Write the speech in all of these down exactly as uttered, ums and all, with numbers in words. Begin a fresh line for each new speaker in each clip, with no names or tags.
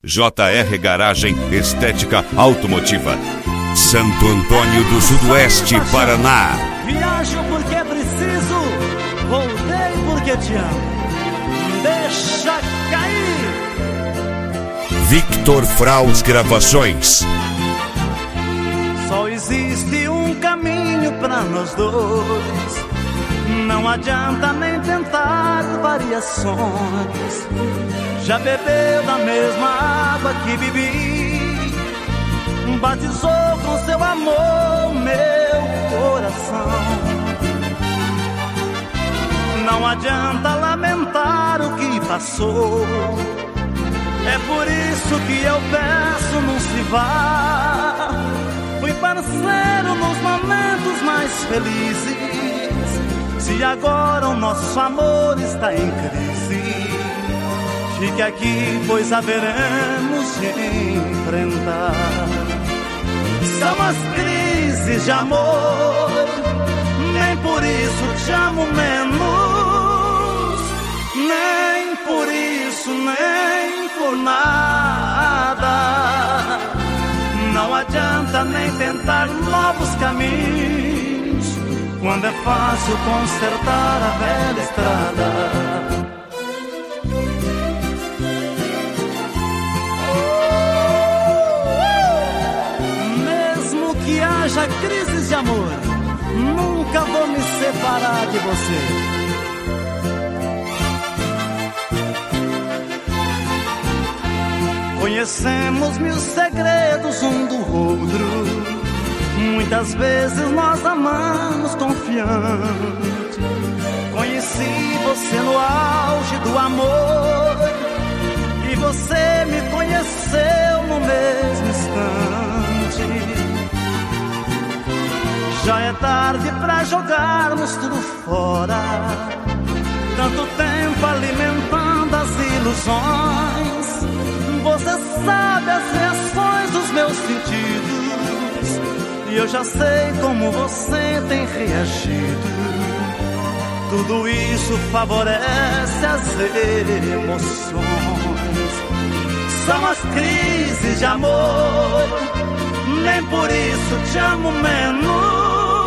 J R Garagem Estética Automotiva. Santo Antônio do Sudoeste, Paraná.
Viajo porque preciso, voltei porque te amo. Deixa cair.
Victor Fraus Gravações.
Só existe um caminho pra nós dois. Não adianta nem tentar variações. Já bebeu da mesma água que bebi, batizou com seu amor meu coração. Não adianta lamentar o que passou. É por isso que eu peço, não se vá. Fui parceiro nos momentos mais felizes. Se agora o nosso amor está em crise, fique aqui, pois haveremos de enfrentar. São as crises de amor, nem por isso te amo menos, nem por isso, nem por nada. Não adianta nem tentar novos caminhos, quando é fácil consertar a velha estrada. Haja crises de amor, nunca vou me separar de você. Conhecemos mil segredos um do outro. Muitas vezes nós amamos confiante. Conheci você no auge do amor, e você me conheceu no mesmo instante. Já é tarde pra jogarmos tudo fora, tanto tempo alimentando as ilusões. Você sabe as reações dos meus sentidos, e eu já sei como você tem reagido. Tudo isso favorece as emoções. São as crises de amor, nem por isso te amo menos,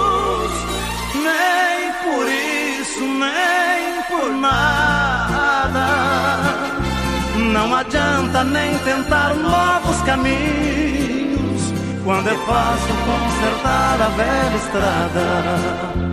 nem por isso, nem por nada. Não adianta nem tentar novos caminhos, quando é fácil consertar a velha estrada.